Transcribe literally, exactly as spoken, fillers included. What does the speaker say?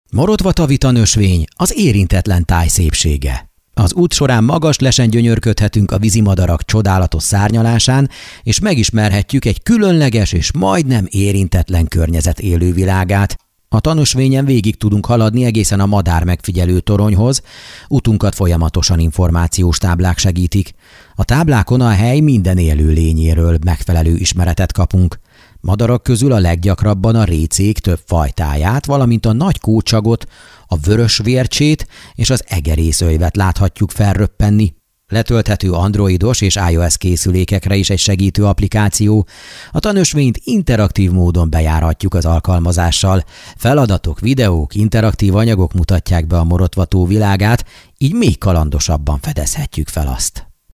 Morotvatavi tanösvény az érintetlen táj szépsége. Az út során magas lesen gyönyörködhetünk a vízimadarak csodálatos szárnyalásán, és megismerhetjük egy különleges és majdnem érintetlen környezet élővilágát. A tanösvényen végig tudunk haladni egészen a madár megfigyelő toronyhoz, utunkat folyamatosan információs táblák segítik. A táblákon a hely minden élő lényéről megfelelő ismeretet kapunk. Madarak közül a leggyakrabban a récék több fajtáját, valamint a nagy kócsagot, a vörös vércsét és az egerészöjvet láthatjuk felröppenni. Letölthető androidos és iOS készülékekre is egy segítő applikáció. A tanösvényt interaktív módon bejárhatjuk az alkalmazással. Feladatok, videók, interaktív anyagok mutatják be a Morotva tó világát, így még kalandosabban fedezhetjük fel azt.